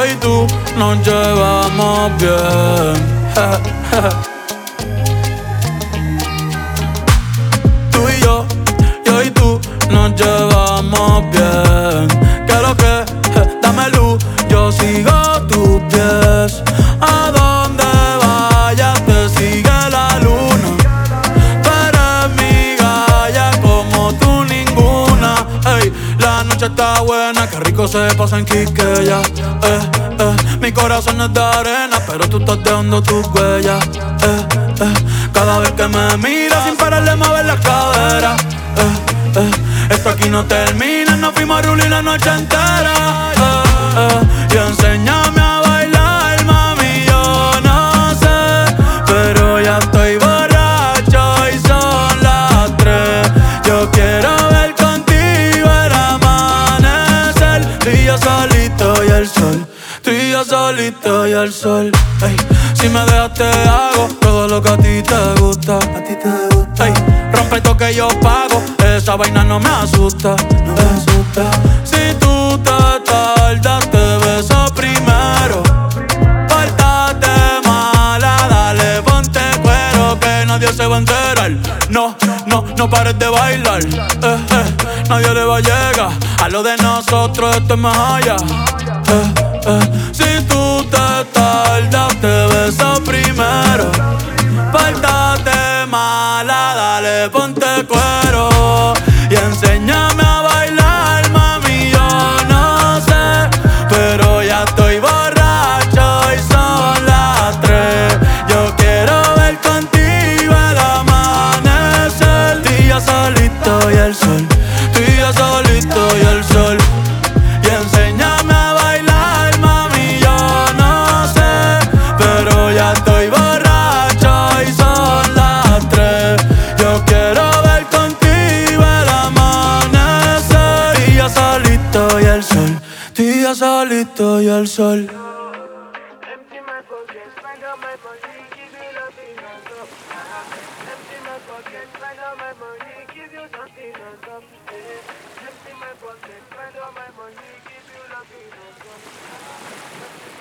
yo y tú nos llevamos bien. Tú y yo y tú nos llevamos bien. ¿Qué lo que? Dame luz, yo sigo tus pies. A donde vayas te sigue la luna. Tú eres mi galla como tú ninguna. Ey, la noche está buena, qué rico se pasa en Quisqueya. Mi corazón es de arena, pero tú estás dejando tus huellas. Cada vez que me miras sin pararle mover la cadera. Esto aquí no termina, nos fuimos a rulir la noche entera. Y enséñame a bailar, mami, yo no sé, pero ya estoy borracho y son las 3. Yo quiero ver contigo el amanecer. Tú y yo solito y el sol, tú y yo solito y el sol. Ey, si me dejas te hago todo lo que a ti te gusta. A ti te gusta. Ey, rompe esto que yo pago, esa vaina no me asusta. No me asusta. Si tú te tardas te beso primero. Pórtate mala, dale ponte cuero que nadie se va a enterar. No, no, no pares de bailar. Nadie le va a llegar a lo de nosotros, esto es más allá. Si tú te tardas te beso primero. Pórtate mala, dale ponte cuero y enséñame a bailar, mami, yo no sé, pero ya estoy borracho y son las 3. Yo quiero ver contigo el amanecer. Tú y yo solito y el sol, tú y yo solito y el sol. Y enséñame a bailar, mami, yo no sé, pero ya estoy borracho y son las 3. Yo quiero ver contigo el amanecer. Tú y yo solito y el sol, tú y yo solito y el sol. Empty my pocket, spend all my money, give you nothing on top. Empty my pocket, spend all my money, give you something on top. Empty my pocket, spend all my money, give you nothing on top.